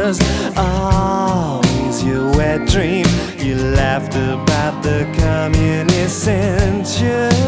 was always your wet dream. You laughed about the communist censure.